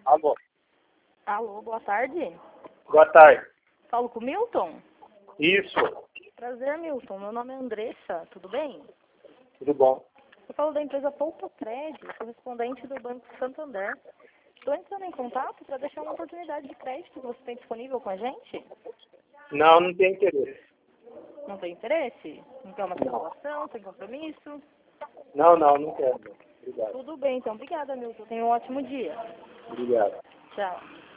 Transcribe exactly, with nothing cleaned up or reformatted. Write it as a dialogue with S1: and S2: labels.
S1: Alô.
S2: Alô, boa tarde.
S1: Boa tarde.
S2: Falo com o Milton?
S1: Isso.
S2: Prazer, Milton. Meu nome é Andressa, tudo bem?
S1: Tudo bom?
S2: Eu falo da empresa Poupa Crédito, correspondente do Banco Santander. Estou entrando em contato para deixar uma oportunidade de crédito que você tem disponível com a gente.
S1: Não, não tem interesse.
S2: Não tem interesse? Não quer uma simulação, sem compromisso?
S1: Não, não, não quero. Obrigado.
S2: Tudo bem, então. Obrigada, Milton. Tenha um ótimo dia.
S1: Obrigado.
S2: Tchau.